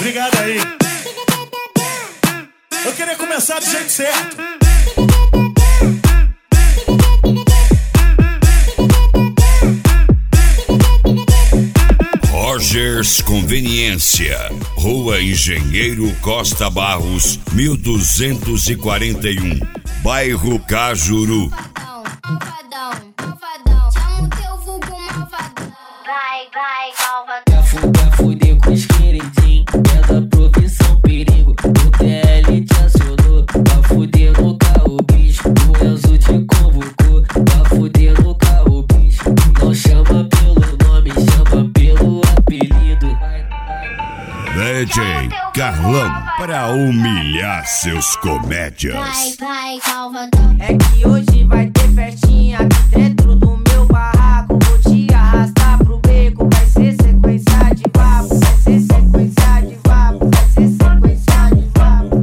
ligado aí? Eu queria começar do jeito certo. Rogers Conveniência, Rua Engenheiro Costa Barros, 1241, Bairro Cajuru. Vai, fuder com os queridinhos, é da profissão perigo. O TL te acionou, pra fuder no carro, bicho. O Enzo te convocou, pra fuder no carro, bicho. Não chama pelo nome, chama pelo apelido. DJ Carlão, pra humilhar seus comédias. Vai, é que hoje vai ter festinha aqui dentro do meu barraco. Vou te arrastar pro beco, vai ser sequência de vapo. Vai ser sequência de vapo, vai ser sequência de vapo.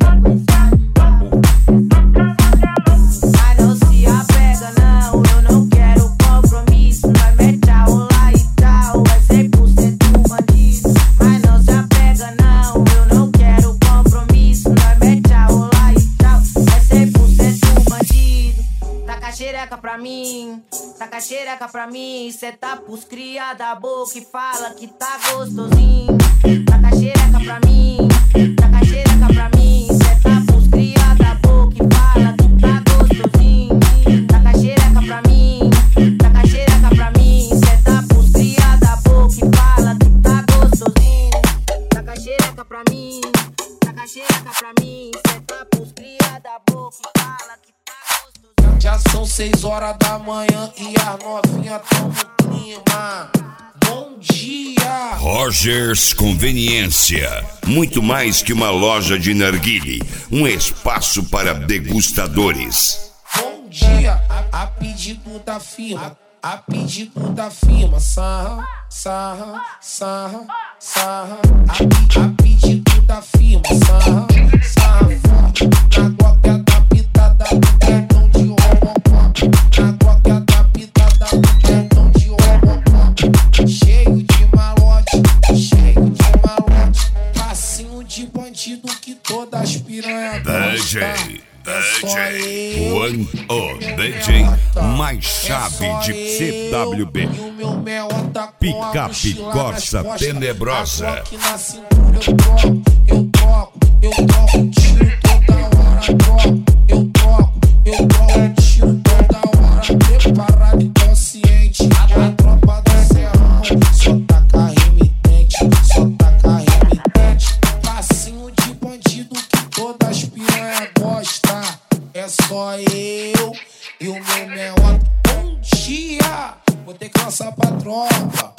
Mas não se apega não, eu não quero compromisso. Nós mete a rolar e tal, é 100% bandido. Mas não se apega não, eu não quero compromisso. Nós mete a rolar e tal, é 100% bandido. Taca a xereca pra mim, taca a xereca pra mim. Cê tá pros cria da boca e fala que tá gostosinho. Taca a xereca pra mim, taca a xereca pra mim. Cê tá pros cria da boca e fala que tá gostosinho. Taca a xereca pra mim, taca a xereca pra mim. Cê tá pros cria da boca e fala que tá gostosinho. Taca a xereca pra mim, taca a xereca pra mim. Cê tá pros cria da boca e fala que tá gostosinho. Já são 6 horas da manhã e as novinhas tão no clima. Bom dia! Rogers Conveniência, muito mais que uma loja de narguile, um espaço para degustadores. Bom dia! A pedido da firma, a pedido da firma. Sarra, sarra, sarra, sarra. A pedido da firma. Sarra, sarra, forte. Na qualquer da pitada do cartão de robocó. Na qualquer da pitada do cartão de robocó. Cheio de malote, cheio de malote. Passinho de bandido que todas as piranhas DJ DJ One, o DJ mais chave de CWB. Picape Corsa Tenebrosa. Eu troco tiro toda hora. Eu troco tiro toda hora. Preparado e consciente. A tropa do serrão só taca remitente, só taca remitente. Passinho de bandido que todas as piranhas gostam. É só eu e o meu menor. Bom dia, vou ter que lançar pra tropa.